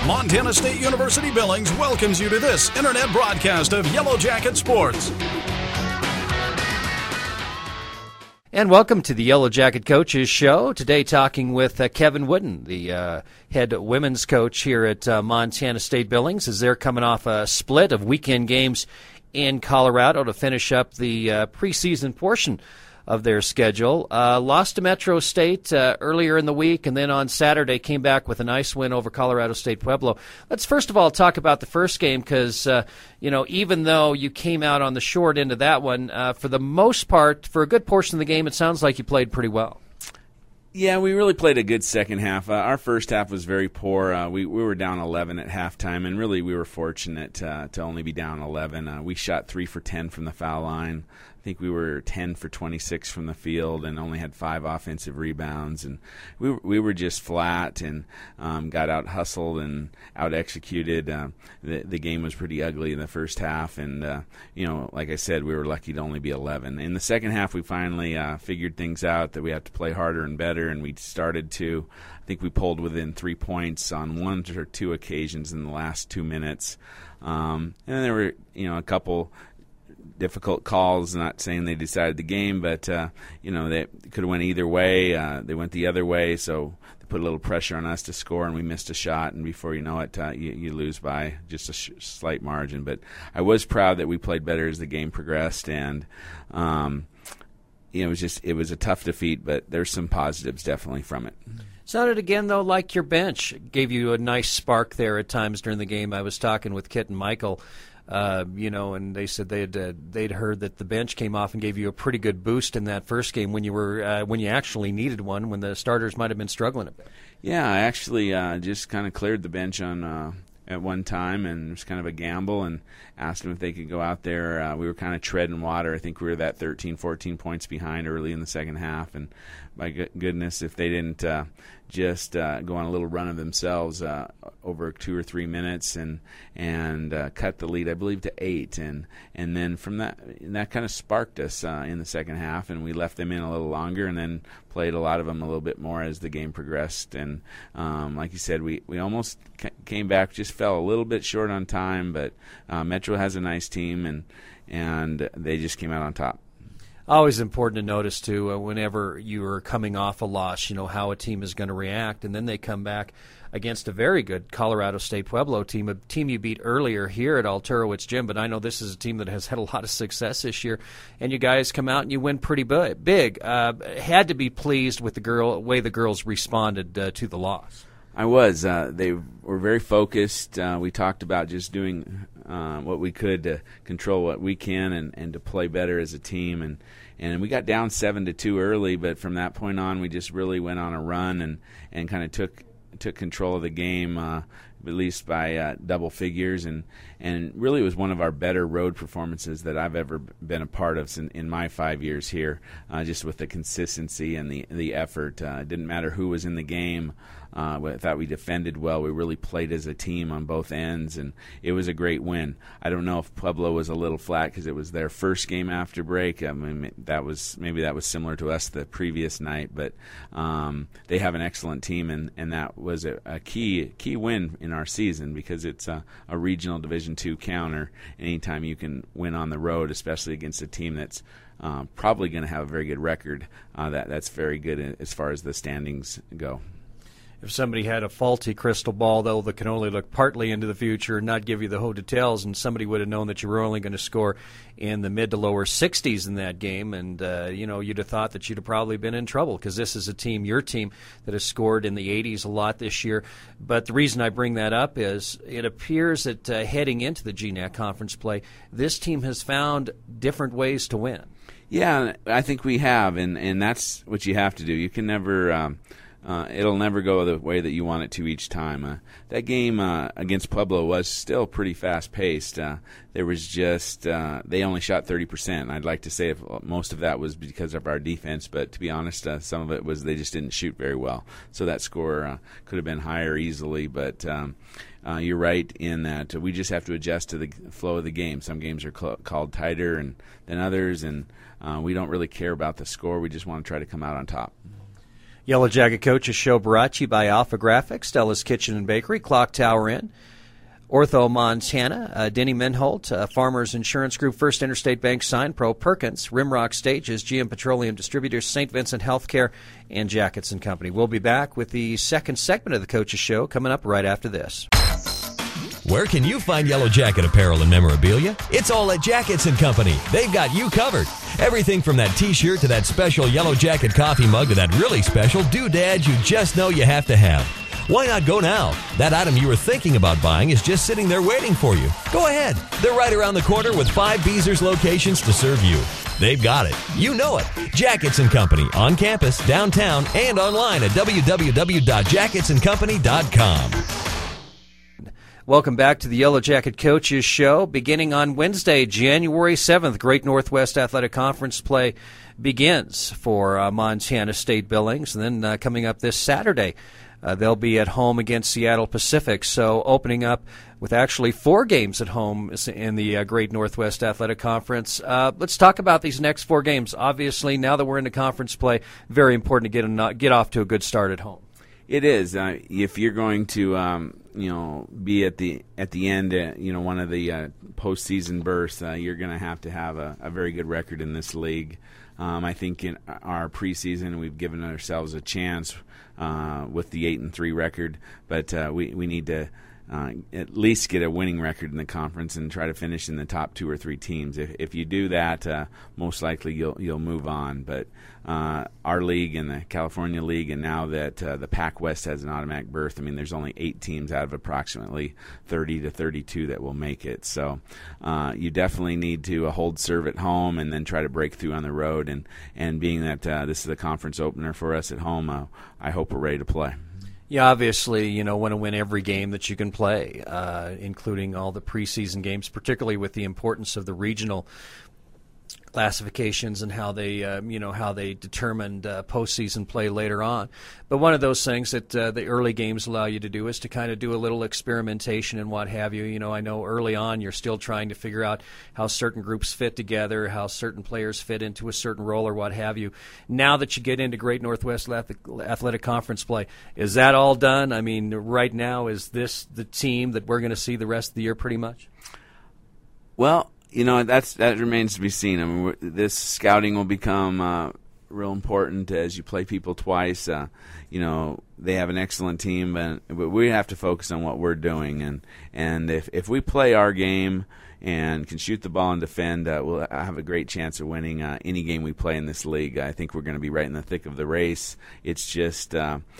Montana State University Billings welcomes you to this internet broadcast of Yellow Jacket Sports. And welcome to the Yellow Jacket Coaches Show. Today talking with Kevin Wooden, the head women's coach here at Montana State Billings, as they're coming off a split of weekend games in Colorado to finish up the preseason portion of their schedule. Lost to Metro State earlier in the week, and then on Saturday came back with a nice win over Colorado State Pueblo. Let's first of all talk about the first game because, even though you came out on the short end of that one, for the most part, for a good portion of the game, it sounds like you played pretty well. Yeah, we really played a good second half. Our first half was very poor. We were down 11 at halftime, and really we were fortunate to only be down 11. We shot 3 for 10 from the foul line. I think we were 10 for 26 from the field and only had 5 offensive rebounds. And we were just flat and got out-hustled and out-executed. The game was pretty ugly in the first half. And, like I said, we were lucky to only be 11. In the second half, we finally figured things out that we have to play harder and better, and we started to. I think we pulled within 3 points on 1 or 2 occasions in the last 2 minutes. And then there were, a couple difficult calls, not saying they decided the game, but, they could have went either way. They went the other way, so they put a little pressure on us to score, and we missed a shot, and before you know it, you lose by just a slight margin. But I was proud that we played better as the game progressed, and it was a tough defeat, but there's some positives definitely from it. Sounded again, though, like your bench gave you a nice spark there at times during the game. I was talking with Kit and Michael, and they said they'd heard that the bench came off and gave you a pretty good boost in that first game when you actually needed one, when the starters might have been struggling a bit. Yeah, I actually just kind of cleared the bench on at one time, and it was kind of a gamble, and asked them if they could go out there. We were kind of treading water. I think we were that 13, 14 points behind early in the second half, and my goodness, if they didn't just go on a little run of themselves over 2 or 3 minutes and cut the lead, I believe, to 8, and then from that kind of sparked us in the second half, and we left them in a little longer, and then played a lot of them a little bit more as the game progressed. And like you said, we almost came back, just fell a little bit short on time, but Metro has a nice team, and they just came out on top. Always important to notice, too, whenever you are coming off a loss, how a team is going to react. And then they come back against a very good Colorado State Pueblo team, a team you beat earlier here at Alterowitz Gym. But I know this is a team that has had a lot of success this year. And you guys come out and you win pretty big. Had to be pleased with the way the girls responded to the loss. I was. They were very focused. We talked about just doing what we could to control what we can and to play better as a team. And we got down 7-2 early, but from that point on, we just really went on a run and kind of took control of the game, at least by double figures. And really it was one of our better road performances that I've ever been a part of in my 5 years here, just with the consistency and the effort. It didn't matter who was in the game. I thought we defended well. We really played as a team on both ends, and it was a great win. I don't know if Pueblo was a little flat because it was their first game after break. I mean, that was similar to us the previous night, but they have an excellent team, and that was a key win in our season because it's a regional Division II counter. Anytime you can win on the road, especially against a team that's probably going to have a very good record, that's very good as far as the standings go. If somebody had a faulty crystal ball, though, that can only look partly into the future and not give you the whole details, and somebody would have known that you were only going to score in the mid to lower 60s in that game, and you'd have thought that you'd have probably been in trouble because this is your team that has scored in the 80s a lot this year. But the reason I bring that up is it appears that heading into the GNAC conference play, this team has found different ways to win. Yeah, I think we have, and that's what you have to do. You can never it'll never go the way that you want it to each time. That game against Pueblo was still pretty fast-paced. There was just they only shot 30%. I'd like to say most of that was because of our defense, but to be honest, some of it was they just didn't shoot very well. So that score could have been higher easily, but you're right in that we just have to adjust to the flow of the game. Some games are called tighter than others, and we don't really care about the score. We just want to try to come out on top. Yellow Jacket Coaches Show brought to you by Alpha Graphics, Stella's Kitchen and Bakery, Clock Tower Inn, Ortho Montana, Denny Minholt, Farmers Insurance Group, First Interstate Bank, Sign Pro, Perkins, Rimrock Stages, GM Petroleum Distributors, St. Vincent Healthcare, and Jackets & Company. We'll be back with the second segment of the Coaches Show coming up right after this. Where can you find Yellow Jacket apparel and memorabilia? It's all at Jackets & Company. They've got you covered. Everything from that T-shirt to that special Yellow Jacket coffee mug to that really special doodad you just know you have to have. Why not go now? That item you were thinking about buying is just sitting there waiting for you. Go ahead. They're right around the corner with 5 Beezers locations to serve you. They've got it. You know it. Jackets & Company on campus, downtown, and online at www.jacketsandcompany.com. Welcome back to the Yellow Jacket Coaches Show. Beginning on Wednesday, January 7th, Great Northwest Athletic Conference play begins for Montana State Billings. And then coming up this Saturday, they'll be at home against Seattle Pacific. So opening up with actually 4 games at home in the Great Northwest Athletic Conference. Let's talk about these next 4 games. Obviously, now that we're into conference play, very important to get off to a good start at home. It is. If you're going to, be at the end, one of the postseason berths, you're going to have a very good record in this league. I think in our preseason, we've given ourselves a chance with the 8-3 record, but we need to at least get a winning record in the conference and try to finish in the top 2 or 3 teams. If you do that, most likely you'll move on. But our league and the California League, and now that the Pac West has an automatic berth, I mean, there's only 8 teams out of approximately 30 to 32 that will make it. So you definitely need to hold serve at home and then try to break through on the road. And being that this is the conference opener for us at home, I hope we're ready to play. Yeah, obviously, want to win every game that you can play, including all the preseason games, particularly with the importance of the regional classifications and how they determined postseason play later on. But one of those things that the early games allow you to do is to kind of do a little experimentation and what have you. I know early on you're still trying to figure out how certain groups fit together, how certain players fit into a certain role or what have you. Now that you get into Great Northwest Athletic Conference play, is that all done? I mean, right now, is this the team that we're going to see the rest of the year pretty much? Well, that remains to be seen. I mean, this scouting will become real important as you play people twice. They have an excellent team, but we have to focus on what we're doing. And if we play our game and can shoot the ball and defend, we'll have a great chance of winning any game we play in this league. I think we're going to be right in the thick of the race. It's just,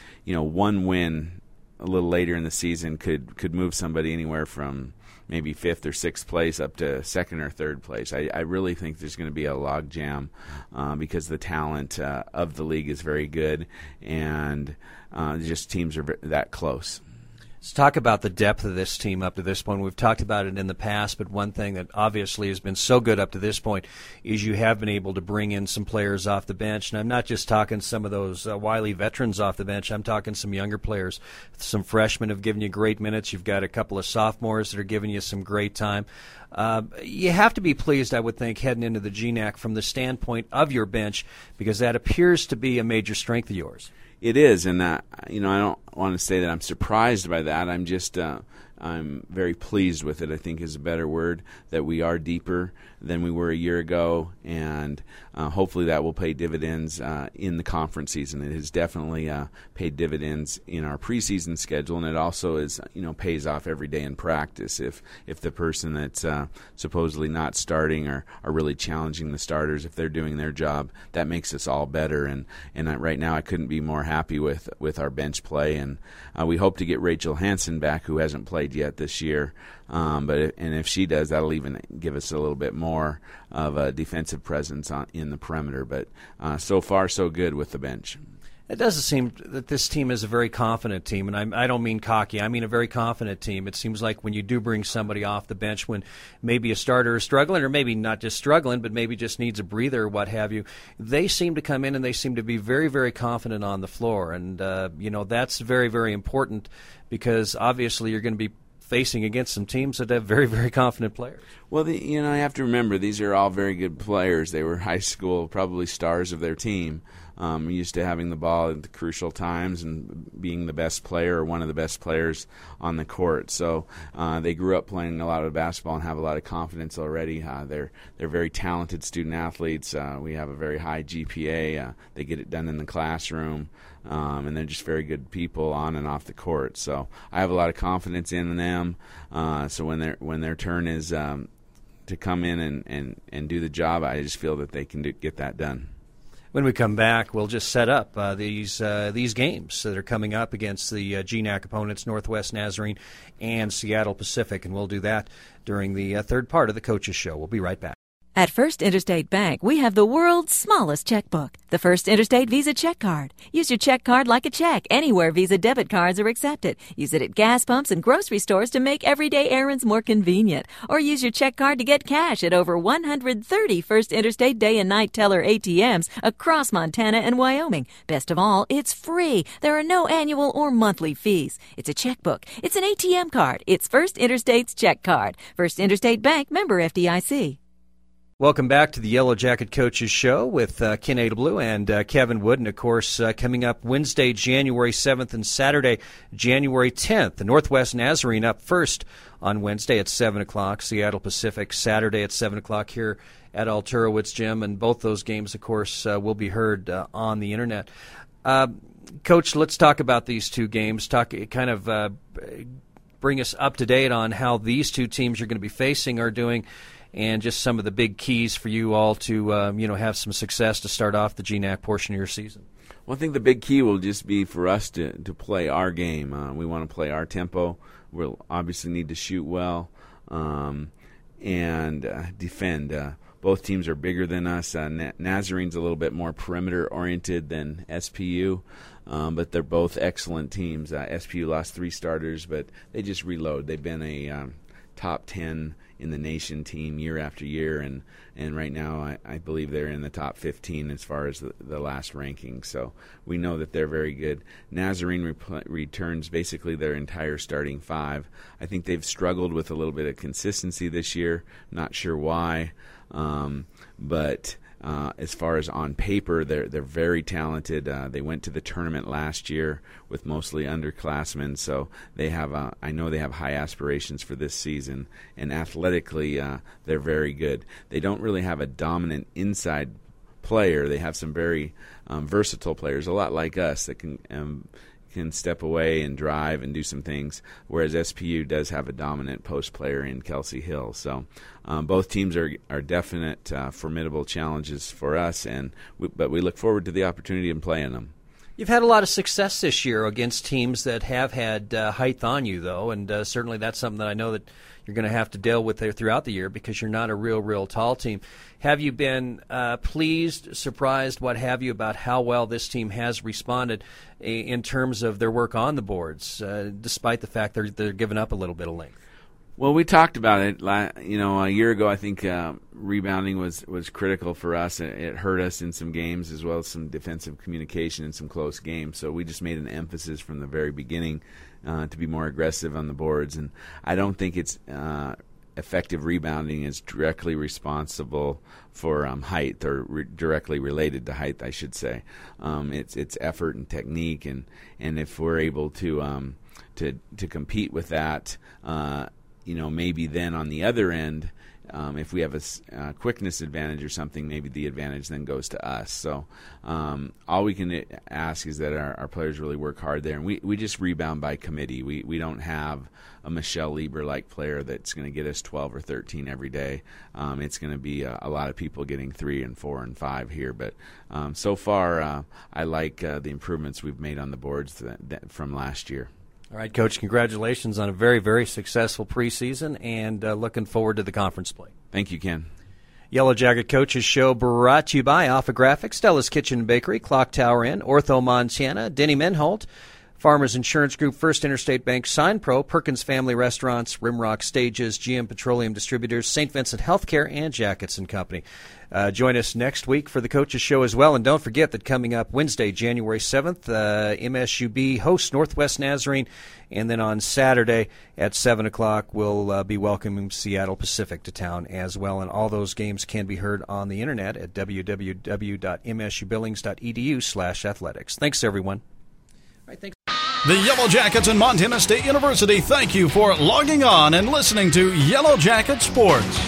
one win a little later in the season could move somebody anywhere from maybe 5th or 6th place up to 2nd or 3rd place. I really think there's going to be a log jam because the talent of the league is very good, and just teams are that close. Let's talk about the depth of this team up to this point. We've talked about it in the past, but one thing that obviously has been so good up to this point is you have been able to bring in some players off the bench. And I'm not just talking some of those wily veterans off the bench. I'm talking some younger players. Some freshmen have given you great minutes. You've got a couple of sophomores that are giving you some great time. You have to be pleased, I would think, heading into the GNAC from the standpoint of your bench, because that appears to be a major strength of yours. It is, and I don't want to say that I'm surprised by that. I'm just I'm very pleased with it, I think is a better word, that we are deeper than we were a year ago, and hopefully that will pay dividends in the conference season. It has definitely paid dividends in our preseason schedule, and it also is pays off every day in practice. If the person that's supposedly not starting are really challenging the starters, if they're doing their job, that makes us all better. And right now I couldn't be more happy with our bench play, and we hope to get Rachel Hansen back, who hasn't played yet this year. But if she does, that'll even give us a little bit more of a defensive presence in the perimeter. But so far, so good with the bench. It doesn't seem that this team is a very confident team, and I don't mean cocky. I mean a very confident team. It seems like when you do bring somebody off the bench, when maybe a starter is struggling, or maybe not just struggling, but maybe just needs a breather or what have you, they seem to come in and they seem to be very, very confident on the floor. And, that's very, very important, because obviously you're going to be facing against some teams that have very, very confident players. Well, you have to remember, these are all very good players. They were high school, probably stars of their team. used to having the ball at the crucial times and being the best player or one of the best players on the court. So they grew up playing a lot of basketball and have a lot of confidence already. They're very talented student athletes. We have a very high GPA. They get it done in the classroom, and they're just very good people on and off the court. So I have a lot of confidence in them. So when their turn is to come in and do the job, I just feel that they can get that done. When we come back, we'll just set up these games that are coming up against the GNAC opponents, Northwest Nazarene and Seattle Pacific, and we'll do that during the third part of the Coaches Show. We'll be right back. At First Interstate Bank, we have the world's smallest checkbook, the First Interstate Visa check card. Use your check card like a check anywhere Visa debit cards are accepted. Use it at gas pumps and grocery stores to make everyday errands more convenient. Or use your check card to get cash at over 130 First Interstate day and night teller ATMs across Montana and Wyoming. Best of all, it's free. There are no annual or monthly fees. It's a checkbook. It's an ATM card. It's First Interstate's check card. First Interstate Bank, member FDIC. Welcome back to the Yellow Jacket Coaches Show with Ken Adelblue and Kevin Wood. And, of course, coming up Wednesday, January 7th and Saturday, January 10th. The Northwest Nazarene up first on Wednesday at 7 o'clock. Seattle Pacific Saturday at 7 o'clock here at Alterowitz Gym. And both those games, of course, will be heard on the Internet. Coach, let's talk about these two games. Bring us up to date on how these two teams you're going to be facing are doing, and just some of the big keys for you all to have some success to start off the GNAC portion of your season. Well, I think the big key will just be for us to play our game. We want to play our tempo. We'll obviously need to shoot well and defend. Both teams are bigger than us. Nazarene's a little bit more perimeter-oriented than SPU, but they're both excellent teams. SPU lost 3 starters, but they just reload. They've been a top 10 in the nation team year after year, and right now I believe they're in the top 15 as far as the last ranking. So we know that they're very good. Nazarene returns basically their entire starting 5. I think they've struggled with a little bit of consistency this year. Not sure why, but as far as on paper, they're very talented. They went to the tournament last year with mostly underclassmen, so they have I know they have high aspirations for this season. And athletically, they're very good. They don't really have a dominant inside player. They have some very versatile players, a lot like us, that can step away and drive and do some things, whereas SPU does have a dominant post player in Kelsey Hill. So both teams are definite formidable challenges for us, but we look forward to the opportunity in playing them. You've had a lot of success this year against teams that have had height on you, though, and certainly that's something that I know that you're going to have to deal with there throughout the year because you're not a real tall team. Have you been pleased, surprised, what have you, about how well this team has responded in terms of their work on the boards, despite the fact they're giving up a little bit of length? Well, we talked about it. A year ago, I think rebounding was critical for us. It hurt us in some games, as well as some defensive communication in some close games. So we just made an emphasis from the very beginning to be more aggressive on the boards. And I don't think it's effective rebounding is directly responsible for height, or directly related to height, I should say. It's effort and technique, and if we're able to compete with that. Maybe then on the other end, if we have a quickness advantage or something, maybe the advantage then goes to us. So all we can ask is that our players really work hard there. And we just rebound by committee. We don't have a Michelle Lieber-like player that's going to get us 12 or 13 every day. It's going to be a lot of people getting 3 and 4 and 5 here. But so far, I like the improvements we've made on the boards from last year. All right, Coach, congratulations on a very, very successful preseason, and looking forward to the conference play. Thank you, Ken. Yellow Jacket Coaches Show brought to you by Alpha Graphics, Stella's Kitchen and Bakery, Clock Tower Inn, Ortho Montana, Denny Menholt, Farmers Insurance Group, First Interstate Bank, SignPro, Perkins Family Restaurants, Rimrock Stages, GM Petroleum Distributors, St. Vincent Healthcare, and Jackets & Company. Join us next week for the Coaches Show as well. And don't forget that coming up Wednesday, January 7th, MSUB hosts Northwest Nazarene. And then on Saturday at 7 o'clock, we'll be welcoming Seattle Pacific to town as well. And all those games can be heard on the Internet at www.msubillings.edu/athletics. Thanks, everyone. All right, thanks. The Yellow Jackets and Montana State University thank you for logging on and listening to Yellow Jacket Sports.